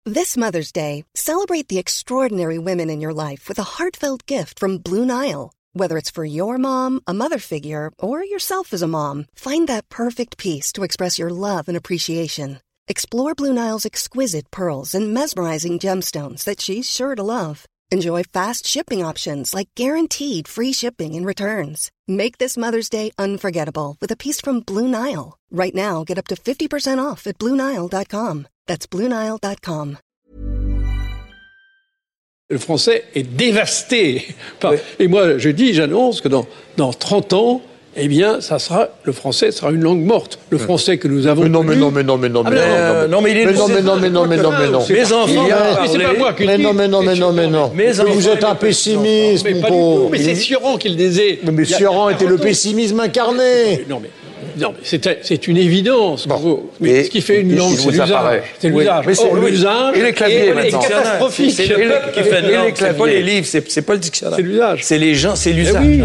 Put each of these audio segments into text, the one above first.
This Mother's Day, celebrate the extraordinary women in your life with a heartfelt gift from Blue Nile. Whether it's for your mom, a mother figure, or yourself as a mom, find that perfect piece to express your love and appreciation. Explore Blue Nile's exquisite pearls and mesmerizing gemstones that she's sure to love. Enjoy fast shipping options like guaranteed free shipping and returns. Make this Mother's Day unforgettable with a piece from Blue Nile. Right now, get up to 50% off at BlueNile.com. That's BlueNile.com. Le français est dévasté. Et moi, j'annonce que dans 30 ans, eh bien, le français sera une langue morte. Le français que nous avons. Non, mais il est. Mes enfants. C'est pas moi qui le dis. Mais vous êtes un pessimiste, mon pauvre. Mais c'est Sioran qui le disait. Mais Sioran était le pessimisme incarné. Non, mais c'est une évidence. Bon. Mais ce qui fait une langue, c'est l'usage. C'est l'usage. Or, l'usage et les claviers est catastrophique. C'est pas les livres, c'est pas le dictionnaire. C'est l'usage. C'est les gens, c'est l'usage. Oui.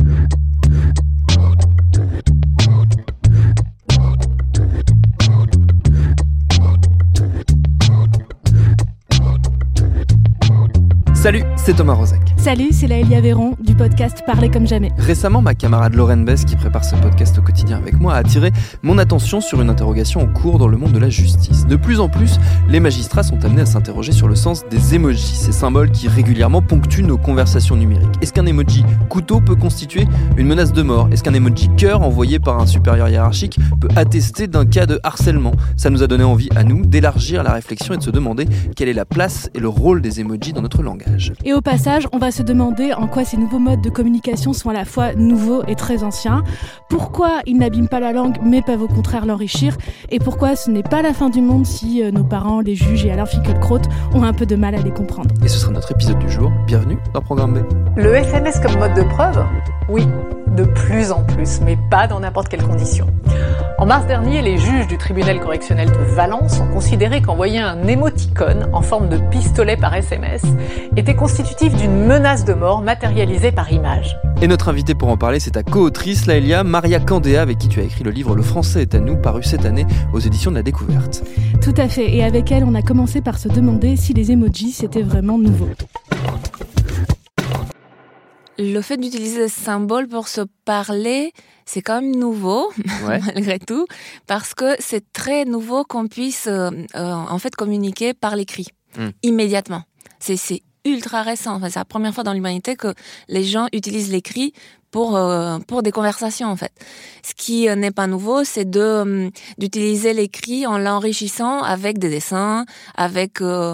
Salut, c'est Thomas Rozek. Salut, c'est Laëlia Véron du podcast Parler comme jamais. Récemment, ma camarade Lorraine Bess, qui prépare ce podcast au quotidien avec moi, a attiré mon attention sur une interrogation en cours dans le monde de la justice. De plus en plus, les magistrats sont amenés à s'interroger sur le sens des emojis, ces symboles qui régulièrement ponctuent nos conversations numériques. Est-ce qu'un emoji couteau peut constituer une menace de mort ? Est-ce qu'un emoji cœur envoyé par un supérieur hiérarchique peut attester d'un cas de harcèlement ? Ça nous a donné envie à nous d'élargir la réflexion et de se demander quelle est la place et le rôle des emojis dans notre langage. Et au passage, on va se demander en quoi ces nouveaux modes de communication sont à la fois nouveaux et très anciens, pourquoi ils n'abîment pas la langue mais peuvent au contraire l'enrichir, et pourquoi ce n'est pas la fin du monde si nos parents, les juges et Alain Finkielkraut ont un peu de mal à les comprendre. Et ce sera notre épisode du jour. Bienvenue dans Programme B. Le SMS comme mode de preuve ? Oui, de plus en plus, mais pas dans n'importe quelles conditions. En mars dernier, les juges du tribunal correctionnel de Valence ont considéré qu'envoyer un émoticône en forme de pistolet par SMS était constitutif d'une menace de mort matérialisée par image. Et notre invitée pour en parler, c'est ta co-autrice, Laëlia, Maria Candéa, avec qui tu as écrit le livre Le français est à nous, paru cette année aux éditions de La Découverte. Tout à fait, et avec elle, on a commencé par se demander si les emojis c'était vraiment nouveau. Le fait d'utiliser des symboles pour se parler, c'est quand même nouveau, malgré tout, parce que c'est très nouveau qu'on puisse en fait communiquer par l'écrit, immédiatement. C'est ultra récent. Enfin, c'est la première fois dans l'humanité que les gens utilisent l'écrit pour des conversations, en fait. Ce qui n'est pas nouveau, c'est d'utiliser l'écrit en l'enrichissant avec des dessins, avec une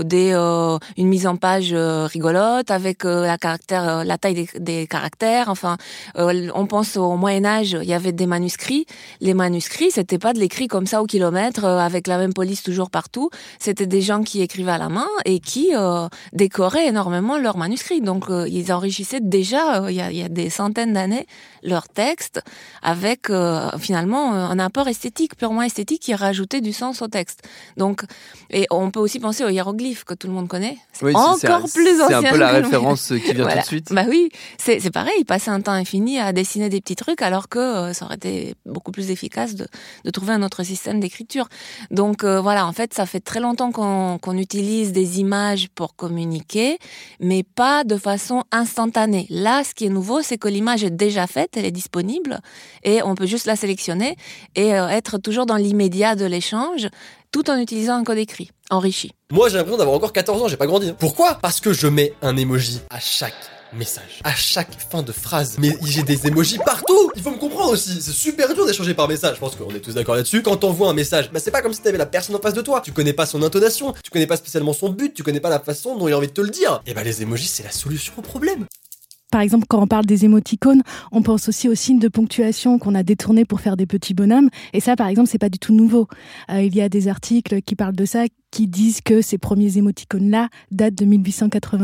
mise en page rigolote, avec la taille des caractères. Enfin, on pense au Moyen-Âge, il y avait des manuscrits. Les manuscrits, c'était pas de l'écrit comme ça au kilomètre, avec la même police toujours partout. C'était des gens qui écrivaient à la main et qui décoraient énormément leurs manuscrits. Donc, ils enrichissaient déjà, il y a des centaines d'années, leur texte avec finalement un apport esthétique, purement esthétique, qui rajoutait du sens au texte. Donc, et on peut aussi penser aux hiéroglyphes que tout le monde connaît. C'est plus ancien. C'est un peu la référence qui vient tout de suite. Bah oui, c'est pareil, ils passaient un temps infini à dessiner des petits trucs alors que ça aurait été beaucoup plus efficace de trouver un autre système d'écriture. Donc voilà, en fait, ça fait très longtemps qu'on utilise des images pour communiquer, mais pas de façon instantanée. Là, ce qui est nouveau, c'est que l'image est déjà faite, elle est disponible, et on peut juste la sélectionner et être toujours dans l'immédiat de l'échange, tout en utilisant un code écrit, enrichi. Moi, j'ai l'impression d'avoir encore 14 ans, j'ai pas grandi. Pourquoi ? Parce que je mets un emoji à chaque message, à chaque fin de phrase. Mais j'ai des emojis partout. Il faut me comprendre aussi. C'est super dur d'échanger par message. Je pense qu'on est tous d'accord là-dessus. Quand t'envoies un message, c'est pas comme si t'avais la personne en face de toi. Tu connais pas son intonation, tu connais pas spécialement son but, tu connais pas la façon dont il a envie de te le dire. Et les emojis, c'est la solution au problème. Par exemple, quand on parle des émoticônes, on pense aussi aux signes de ponctuation qu'on a détournés pour faire des petits bonhommes. Et ça, par exemple, c'est pas du tout nouveau. Il y a des articles qui parlent de ça, qui disent que ces premiers émoticônes-là datent de 1881.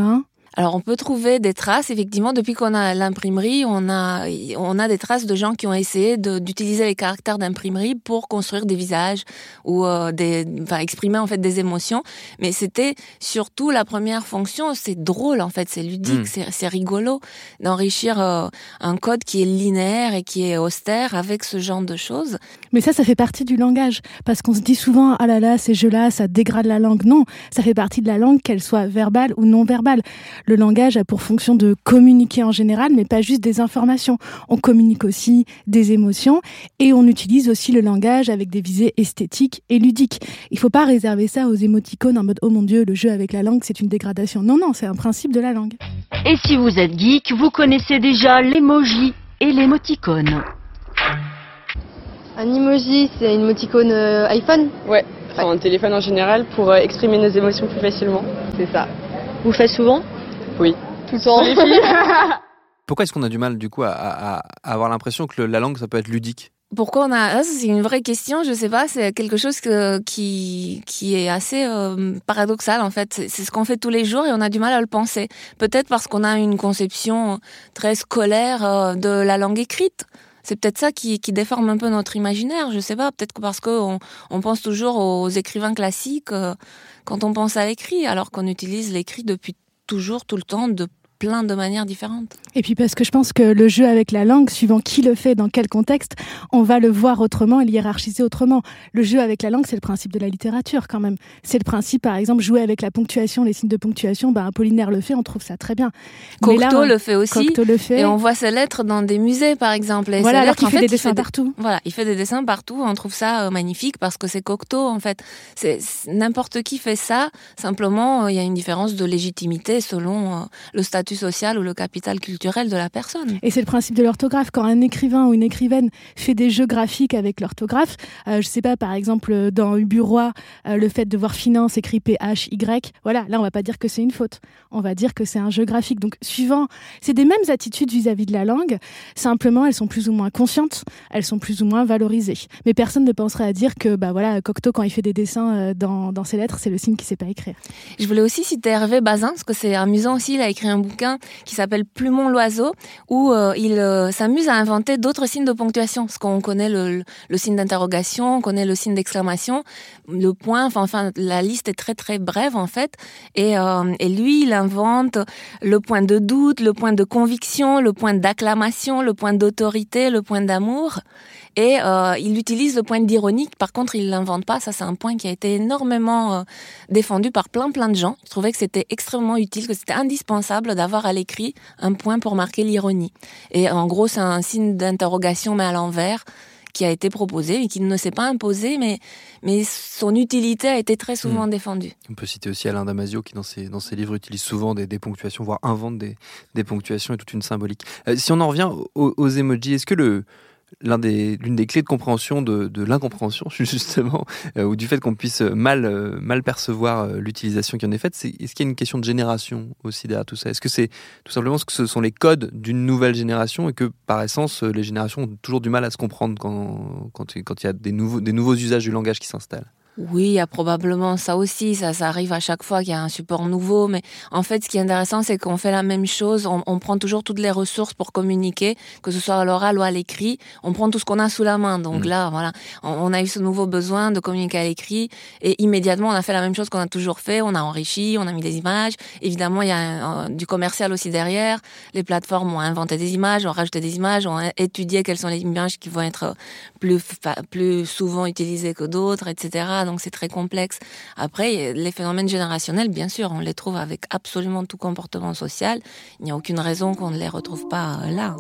Alors, on peut trouver des traces, effectivement, depuis qu'on a l'imprimerie, on a des traces de gens qui ont essayé d'utiliser les caractères d'imprimerie pour construire des visages ou exprimer en fait des émotions. Mais c'était surtout la première fonction, c'est drôle en fait, c'est ludique, c'est rigolo d'enrichir un code qui est linéaire et qui est austère avec ce genre de choses. Mais ça fait partie du langage, parce qu'on se dit souvent « Ah là là, ces jeux-là, ça dégrade la langue ». Non, ça fait partie de la langue, qu'elle soit verbale ou non verbale. Le langage a pour fonction de communiquer en général, mais pas juste des informations. On communique aussi des émotions et on utilise aussi le langage avec des visées esthétiques et ludiques. Il ne faut pas réserver ça aux émoticônes en mode « Oh mon Dieu, le jeu avec la langue, c'est une dégradation ». Non, c'est un principe de la langue. Et si vous êtes geek, vous connaissez déjà l'emoji et l'émoticône. Un emoji, c'est une émoticône iPhone ? Ouais, enfin un téléphone en général pour exprimer nos émotions plus facilement. C'est ça. Vous le faites souvent ? Oui. Tout le temps, les filles. Pourquoi est-ce qu'on a du mal, du coup, à avoir l'impression que la langue, ça peut être ludique ? Pourquoi on a... C'est une vraie question, je sais pas, c'est quelque chose qui est assez paradoxal en fait. C'est ce qu'on fait tous les jours et on a du mal à le penser. Peut-être parce qu'on a une conception très scolaire de la langue écrite. C'est peut-être ça qui déforme un peu notre imaginaire, je sais pas, peut-être que parce qu'on pense toujours aux écrivains classiques quand on pense à l'écrit, alors qu'on utilise l'écrit depuis toujours, tout le temps, de plein de manières différentes. Et puis parce que je pense que le jeu avec la langue, suivant qui le fait, dans quel contexte, on va le voir autrement et le hiérarchiser autrement. Le jeu avec la langue, c'est le principe de la littérature quand même. C'est le principe, par exemple, jouer avec la ponctuation, les signes de ponctuation, Apollinaire le fait, on trouve ça très bien. Cocteau le fait aussi, Cocteau le fait. Et on voit ses lettres dans des musées, par exemple. Et voilà, alors qu'il fait des dessins partout. Voilà, il fait des dessins partout, on trouve ça magnifique parce que c'est Cocteau, en fait. N'importe qui fait ça, simplement, il y a une différence de légitimité selon le statut social ou le capital culturel de la personne. Et c'est le principe de l'orthographe. Quand un écrivain ou une écrivaine fait des jeux graphiques avec l'orthographe, je sais pas, par exemple, dans Ubu-Roi, le fait de voir finance écrit P-H-Y, voilà, là, on va pas dire que c'est une faute. On va dire que c'est un jeu graphique. Donc, suivant, c'est des mêmes attitudes vis-à-vis de la langue, simplement, elles sont plus ou moins conscientes, elles sont plus ou moins valorisées. Mais personne ne penserait à dire que, Cocteau, quand il fait des dessins dans ses lettres, c'est le signe qu'il sait pas écrire. Je voulais aussi citer Hervé Bazin, parce que c'est amusant aussi, il a écrit un bouquin qui s'appelle Plumon l'oiseau, où il s'amuse à inventer d'autres signes de ponctuation. Parce qu'on connaît le signe d'interrogation, on connaît le signe d'exclamation, le point, enfin la liste est très très brève en fait. Et lui, il invente le point de doute, le point de conviction, le point d'acclamation, le point d'autorité, le point d'amour. Et il utilise le point d'ironie. Par contre, il l'invente pas. Ça, c'est un point qui a été énormément défendu par plein de gens. Je trouvais que c'était extrêmement utile, que c'était indispensable d'avoir à l'écrit un point pour marquer l'ironie. Et en gros, c'est un signe d'interrogation mais à l'envers qui a été proposé et qui ne s'est pas imposé, mais son utilité a été très souvent défendue. On peut citer aussi Alain Damasio qui, dans ses livres, utilise souvent des ponctuations, voire invente des ponctuations et toute une symbolique. Si on en revient aux emojis, est-ce que l'une des clés de compréhension de l'incompréhension, justement, ou du fait qu'on puisse mal percevoir l'utilisation qui en est faite, est-ce qu'il y a une question de génération aussi derrière tout ça ? Est-ce que c'est tout simplement que ce sont les codes d'une nouvelle génération et que, par essence, les générations ont toujours du mal à se comprendre quand il y a des nouveaux usages du langage qui s'installent ? Oui, il y a probablement ça aussi, ça arrive à chaque fois qu'il y a un support nouveau, mais en fait, ce qui est intéressant, c'est qu'on fait la même chose, on prend toujours toutes les ressources pour communiquer, que ce soit à l'oral ou à l'écrit, on prend tout ce qu'on a sous la main, donc là, voilà, on a eu ce nouveau besoin de communiquer à l'écrit, et immédiatement, on a fait la même chose qu'on a toujours fait, on a enrichi, on a mis des images, évidemment, il y a du commercial aussi derrière, les plateformes ont inventé des images, ont rajouté des images, ont étudié quelles sont les images qui vont être plus souvent utilisées que d'autres, etc., donc c'est très complexe. Après, les phénomènes générationnels, bien sûr, on les trouve avec absolument tout comportement social. Il n'y a aucune raison qu'on ne les retrouve pas là.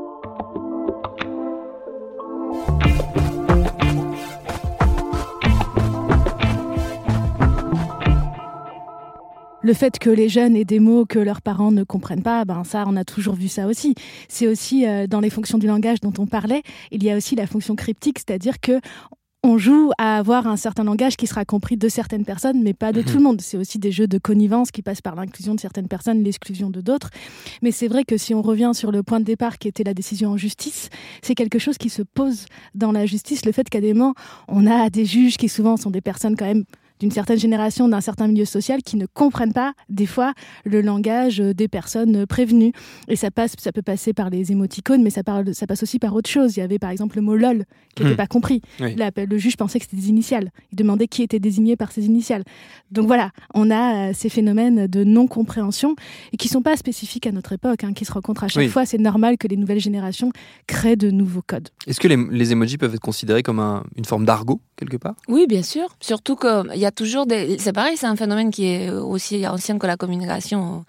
Le fait que les jeunes aient des mots que leurs parents ne comprennent pas, ça, on a toujours vu ça aussi. C'est aussi dans les fonctions du langage dont on parlait, il y a aussi la fonction cryptique, c'est-à-dire que on joue à avoir un certain langage qui sera compris de certaines personnes, mais pas de tout le monde. C'est aussi des jeux de connivence qui passent par l'inclusion de certaines personnes, l'exclusion de d'autres. Mais c'est vrai que si on revient sur le point de départ qui était la décision en justice, c'est quelque chose qui se pose dans la justice. Le fait qu'à des moments, on a des juges qui souvent sont des personnes quand même d'une certaine génération, d'un certain milieu social qui ne comprennent pas, des fois, le langage des personnes prévenues. Et ça peut passer par les émoticônes, mais ça passe aussi par autre chose. Il y avait par exemple le mot LOL qui n'était pas compris. Oui. Là, le juge pensait que c'était des initiales. Il demandait qui était désigné par ces initiales. Donc voilà, on a ces phénomènes de non-compréhension et qui ne sont pas spécifiques à notre époque, qui se rencontrent à chaque fois. C'est normal que les nouvelles générations créent de nouveaux codes. Est-ce que les emojis peuvent être considérés comme une forme d'argot, quelque part ? Oui, bien sûr. Surtout qu'il y a toujours c'est pareil, c'est un phénomène qui est aussi ancien que la communication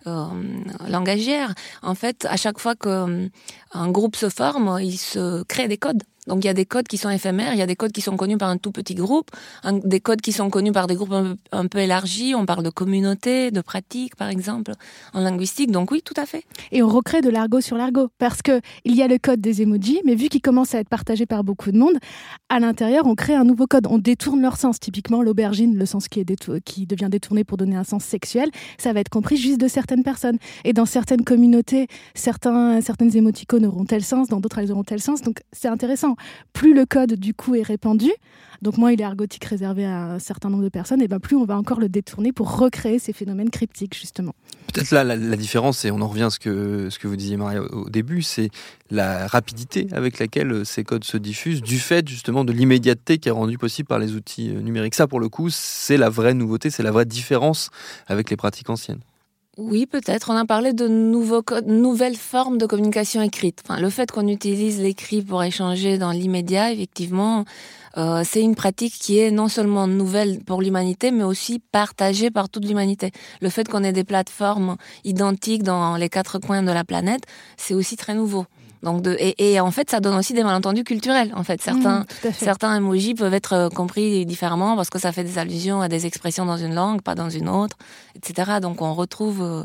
langagière. En fait, à chaque fois qu'un groupe se forme, il se crée des codes. Donc, il y a des codes qui sont éphémères, il y a des codes qui sont connus par un tout petit groupe, des codes qui sont connus par des groupes un peu élargis. On parle de communauté, de pratique, par exemple, en linguistique. Donc oui, tout à fait. Et on recrée de l'argot sur l'argot, parce qu'il y a le code des emojis, mais vu qu'il commence à être partagé par beaucoup de monde, à l'intérieur, on crée un nouveau code. On détourne leur sens. Typiquement, l'aubergine, le sens qui devient détourné pour donner un sens sexuel, ça va être compris juste de certaines personnes. Et dans certaines communautés, certaines émoticônes auront tel sens, dans d'autres, elles auront tel sens. Donc, c'est intéressant. Plus le code, du coup, est répandu, donc moins il est argotique réservé à un certain nombre de personnes, et bien plus on va encore le détourner pour recréer ces phénomènes cryptiques, justement. Peut-être là, la différence, et on en revient à ce que vous disiez, Maria, au début, c'est la rapidité avec laquelle ces codes se diffusent, du fait, justement, de l'immédiateté qui est rendue possible par les outils numériques. Ça, pour le coup, c'est la vraie nouveauté, c'est la vraie différence avec les pratiques anciennes. Oui, peut-être. On a parlé de nouveaux codes, nouvelles formes de communication écrite. Enfin, le fait qu'on utilise l'écrit pour échanger dans l'immédiat, effectivement, c'est une pratique qui est non seulement nouvelle pour l'humanité, mais aussi partagée par toute l'humanité. Le fait qu'on ait des plateformes identiques dans les 4 coins de la planète, c'est aussi très nouveau. Donc et en fait, ça donne aussi des malentendus culturels. En fait, certains emojis peuvent être compris différemment parce que ça fait des allusions à des expressions dans une langue, pas dans une autre, etc. Donc, on retrouve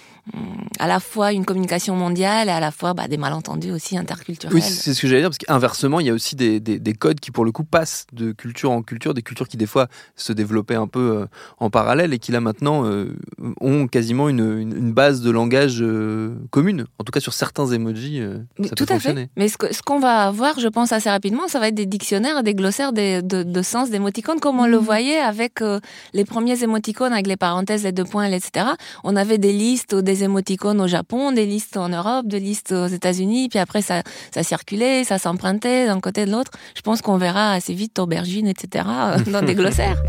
à la fois une communication mondiale et à la fois des malentendus aussi interculturels. Oui, c'est ce que j'allais dire, parce qu'inversement, il y a aussi des codes qui, pour le coup, passent de culture en culture, des cultures qui, des fois, se développaient un peu en parallèle et qui, là, maintenant, ont quasiment une base de langage commune. En tout cas, sur certains emojis, ça peut fonctionner. Fait. Mais ce qu'on va avoir, je pense, assez rapidement, ça va être des dictionnaires et des glossaires de sens d'émoticônes, comme on le voyait avec les premiers émoticônes, avec les parenthèses, les 2 points, etc. On avait des listes, des émoticônes au Japon, des listes en Europe, des listes aux États-Unis, puis après ça circulait, ça s'empruntait d'un côté de l'autre. Je pense qu'on verra assez vite aubergine, etc. dans des glossaires.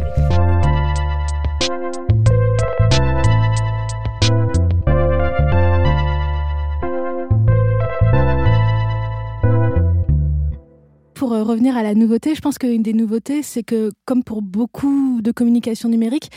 Pour revenir à la nouveauté, je pense qu'une des nouveautés, c'est que, comme pour beaucoup de communication numérique,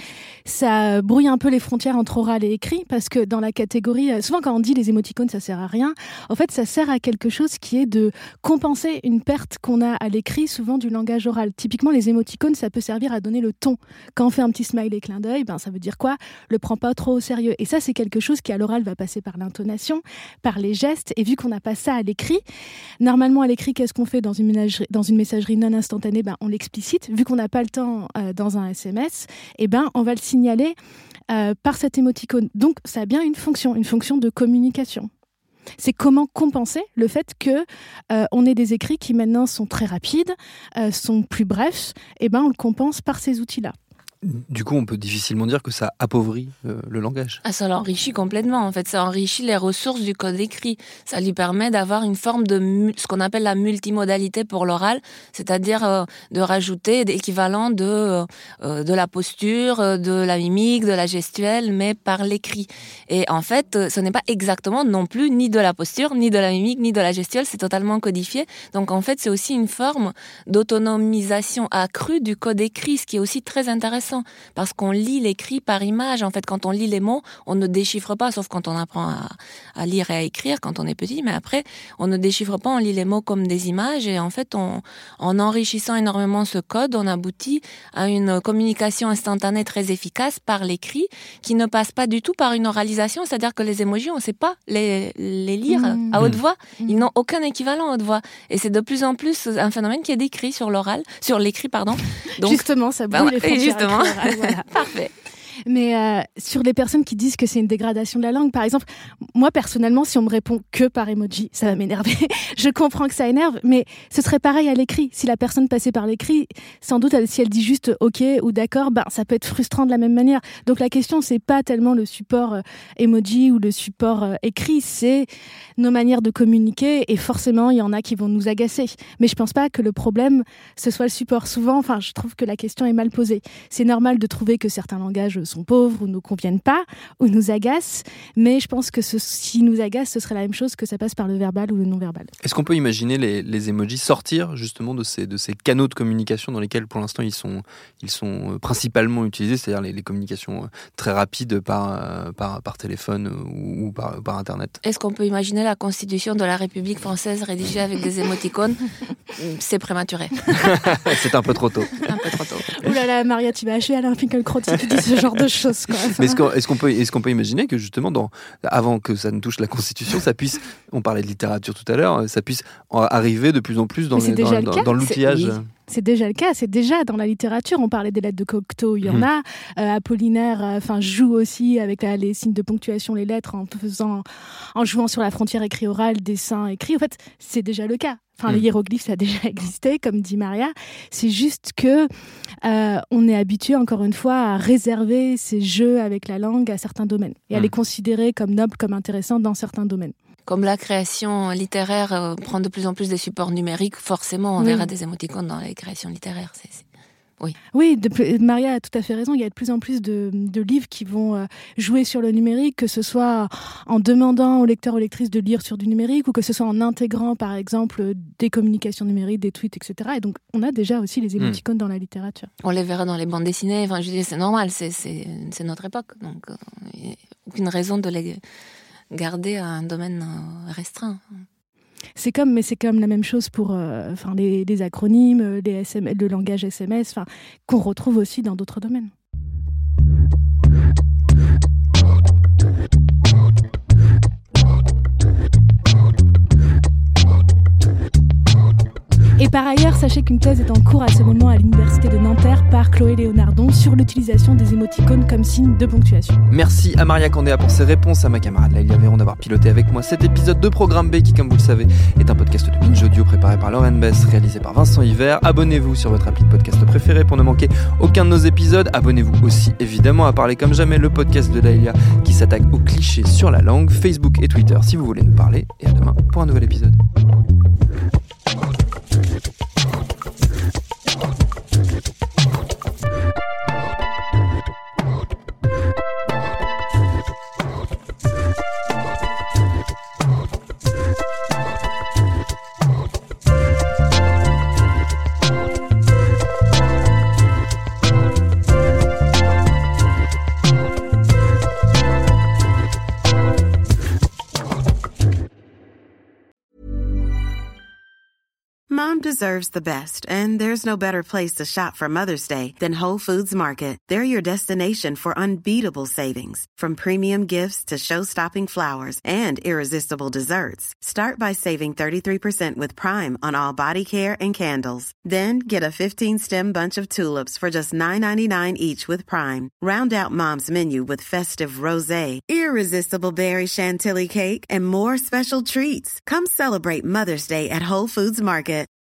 ça brouille un peu les frontières entre oral et écrit, parce que dans la catégorie, souvent quand on dit les émoticônes, ça sert à rien, en fait, ça sert à quelque chose qui est de compenser une perte qu'on a à l'écrit, souvent du langage oral. Typiquement, les émoticônes, ça peut servir à donner le ton. Quand on fait un petit smiley clin d'œil, ça veut dire quoi ? Le prends pas trop au sérieux. Et ça, c'est quelque chose qui, à l'oral, va passer par l'intonation, par les gestes, et vu qu'on n'a pas ça à l'écrit, normalement, à l'écrit, qu'est-ce qu'on fait dans une messagerie non instantanée, on l'explicite. Vu qu'on n'a pas le temps dans un SMS, on va le signaler par cet émoticône. Donc, ça a bien une fonction de communication. C'est comment compenser le fait que on ait des écrits qui maintenant sont très rapides, sont plus brefs, on le compense par ces outils-là. Du coup, on peut difficilement dire que ça appauvrit le langage. Ça l'enrichit complètement. En fait, ça enrichit les ressources du code écrit. Ça lui permet d'avoir une forme de ce qu'on appelle la multimodalité pour l'oral, c'est-à-dire de rajouter l'équivalent de la posture, de la mimique, de la gestuelle, mais par l'écrit. Et en fait, ce n'est pas exactement non plus ni de la posture, ni de la mimique, ni de la gestuelle. C'est totalement codifié. Donc, en fait, c'est aussi une forme d'autonomisation accrue du code écrit, ce qui est aussi très intéressant. Parce qu'on lit l'écrit par image. En fait, quand on lit les mots, on ne déchiffre pas, sauf quand on apprend à lire et à écrire, quand on est petit. Mais après, on ne déchiffre pas, on lit les mots comme des images. Et en fait, en enrichissant énormément ce code, on aboutit à une communication instantanée très efficace par l'écrit, qui ne passe pas du tout par une oralisation. C'est-à-dire que les émojis, on ne sait pas les lire à haute voix. Ils n'ont aucun équivalent à haute voix. Et c'est de plus en plus un phénomène qui est décrit sur l'écrit. Donc, justement, ça brouille les frontières. Justement. Voilà. Parfait. Mais sur les personnes qui disent que c'est une dégradation de la langue, par exemple, moi personnellement, si on me répond que par emoji, ça va m'énerver. Je comprends que ça énerve, mais ce serait pareil à l'écrit. Si la personne passait par l'écrit, sans doute, si elle dit juste OK ou d'accord, ça peut être frustrant de la même manière. Donc la question, c'est pas tellement le support emoji ou le support écrit, c'est nos manières de communiquer, et forcément, il y en a qui vont nous agacer. Mais je pense pas que le problème, ce soit le support. Souvent, je trouve que la question est mal posée. C'est normal de trouver que certains langages sont pauvres ou ne conviennent pas ou nous agacent, mais je pense que si nous agacent, ce serait la même chose que ça passe par le verbal ou le non-verbal. Est-ce qu'on peut imaginer les emojis sortir justement de ces canaux de communication dans lesquels pour l'instant ils sont principalement utilisés, c'est-à-dire les communications très rapides par téléphone ou par Internet? Est-ce qu'on peut imaginer la constitution de la République française rédigée avec des émoticônes? C'est prématuré. C'est un peu trop tôt. Ouh là là, Maria, tu vas achever Alain Finkielkraut si tu dis ce genre de choses, quoi. Mais est-ce qu'on peut imaginer que justement, avant que ça ne touche la Constitution, ça puisse, on parlait de littérature tout à l'heure, ça puisse arriver de plus en plus dans l'outillage? C'est déjà le cas, c'est déjà dans la littérature. On parlait des lettres de Cocteau, il y en a. Apollinaire joue aussi avec les signes de ponctuation, les lettres, en jouant sur la frontière écrit-oral, dessin, écrit. En fait, c'est déjà le cas. Les hiéroglyphes, ça a déjà existé, comme dit Maria. C'est juste que on est habitué, encore une fois, à réserver ces jeux avec la langue à certains domaines et à les considérer comme nobles, comme intéressants dans certains domaines. Comme la création littéraire prend de plus en plus des supports numériques, forcément, on verra des émoticônes dans les créations littéraires. Oui, Maria a tout à fait raison. Il y a de plus en plus de livres qui vont jouer sur le numérique, que ce soit en demandant aux lecteurs ou lectrices de lire sur du numérique, ou que ce soit en intégrant, par exemple, des communications numériques, des tweets, etc. Et donc, on a déjà aussi les émoticônes dans la littérature. On les verra dans les bandes dessinées. Je dis, c'est normal, c'est notre époque. Donc, il n'y a aucune raison de les garder à un domaine restreint. C'est comme la même chose pour les acronymes, le langage SMS, qu'on retrouve aussi dans d'autres domaines. Et par ailleurs, sachez qu'une thèse est en cours à ce moment à l'université de Nanterre par Chloé Léonardon sur l'utilisation des émoticônes comme signe de ponctuation. Merci à Maria Candéa pour ses réponses, à ma camarade Laïlia Véron d'avoir piloté avec moi cet épisode de Programme B qui, comme vous le savez, est un podcast de Binge Audio préparé par Lauren Bess, réalisé par Vincent Hiver. Abonnez-vous sur votre appli de podcast préféré pour ne manquer aucun de nos épisodes. Abonnez-vous aussi évidemment à Parler comme jamais, le podcast de Laïlia qui s'attaque aux clichés sur la langue, Facebook et Twitter si vous voulez nous parler. Et à demain pour un nouvel épisode. Mom deserves the best, and there's no better place to shop for Mother's Day than Whole Foods Market. They're your destination for unbeatable savings, from premium gifts to show-stopping flowers and irresistible desserts. Start by saving 33% with Prime on all body care and candles. Then get a 15-stem bunch of tulips for just $9.99 each with Prime. Round out Mom's menu with festive rosé, irresistible berry chantilly cake, and more special treats. Come celebrate Mother's Day at Whole Foods Market.